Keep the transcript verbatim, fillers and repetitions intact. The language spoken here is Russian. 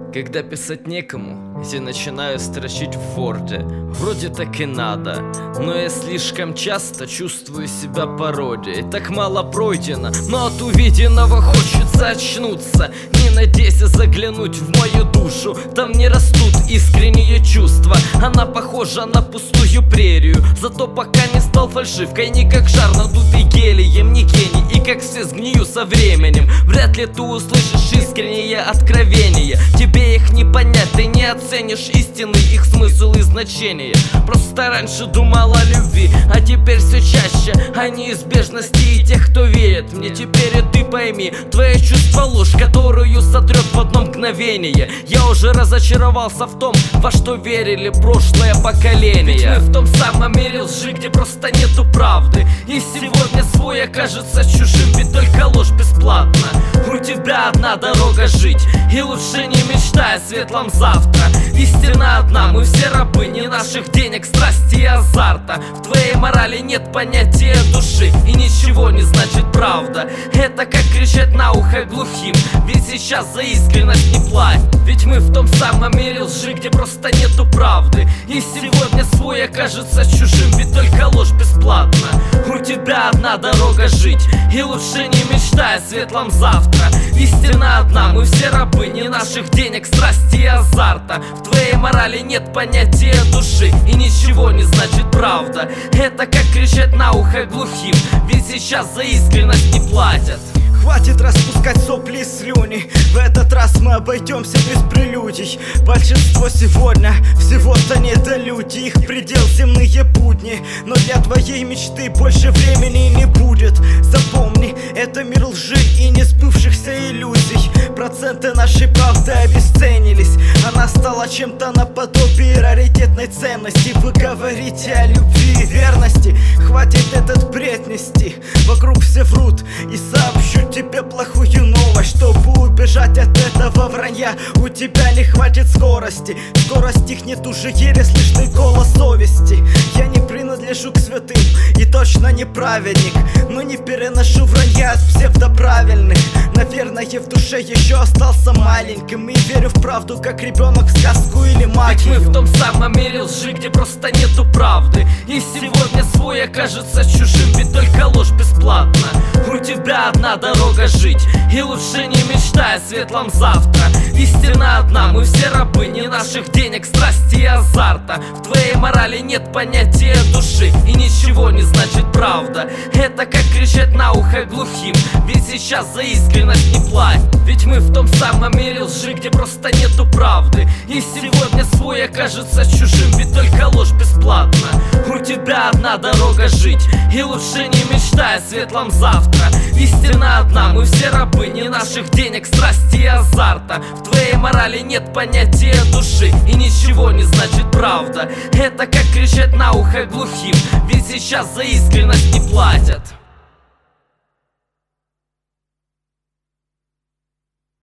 Когда писать некому, я начинаю строчить в ворде. Вроде так и надо, но я слишком часто чувствую себя пародией. Так мало пройдено, но от увиденного хочется очнуться. Не надейся заглянуть в мою душу, там не растут искренние чувства. Она похожа на пустую прерию, зато пока не стал фальшивкой. Не как жар, надутый гелием, не гений, и как все сгнию со временем. Вряд ли ты услышишь искренние откровения. Тебе их не понять, ты не оценишь истинный их смысл и значение. Просто раньше думал о любви, а теперь все чаще о неизбежности и тех, кто верит мне. Теперь и ты пойми, твое чувство ложь, которую сотрет в одно мгновение. Я уже разочаровался в том, во что верили прошлое поколение. Ведь мы в том самом мире лжи, где просто нету правды. И сегодня свой окажется чужим, ведь только ложь бесплатна. У тебя одна дорога жить, и лучше не мечтай о светлом завтра. Истина одна, мы все рабы не наших денег, страсти и азарта. В твоей морали нет понятия души, и ничего не значит правда. Это как кричать на ухо глухим, ведь сейчас за искренность не платят. Ведь мы в том самом мире лжи, где просто нету правды. И сегодня свой окажется чужим, ведь только ложь бесплатна. У тебя одна дорога жить, и лучше не мечтай о светлом завтра. Истина одна, мы все рабы не наших денег, страсти и азарта. В твоей морали нет понятия души, и ничего не значит правда. Это как кричать на ухо глухим, ведь сейчас за искренность не платят. Хватит распускать сопли и слюни, в этот раз мы обойдемся без прелюдий. Большинство сегодня всего-то недолюди, их предел земные будни. Но для твоей мечты больше времени не будет. Запомни, это мир лжи и несбывшихся иллюзий. Проценты нашей правды обесценились, она стала чем-то наподобие раритетной ценности. Вы говорите о любви и верности, хватит этот бред нести. Вокруг все врут, и сообщу тебе плохую новость. Чтобы убежать от этого вранья, у тебя не хватит скорости. Скоро стихнет уже еле слышный голос совести. Я не принадлежу к святым и точно не праведник, но не переношу вранья от псевдоправильных. Наверное, в душе еще остался маленьким и верю в правду, как ребенок в сказку или магию. Ведь мы в том самом мире лжи, где просто нету правды. И сегодня свой окажется чужим, ведь только ложь бесплатна. У тебя одна дорога жить, и лучше не мечтай о светлом завтра. Истина одна, мы все рабы не наших денег, страсти и азарта. В твоей морали нет понятия души, и ничего не значит правда. Это как кричать на ухо глухим, ведь сейчас за искренность не платят. Ведь мы в том самом мире лжи, где просто нету правды. И сегодня свой окажется чужим, ведь только ложь бесплатна. У тебя одна дорога жить, и лучше не мечтай о светлом завтра. Истина одна, мы все рабы не наших денег, страсти и азарта. В твоей морали нет понятия души, и ничего не значит правда. Это как кричать на ухо глухим, ведь сейчас за искренность не платят.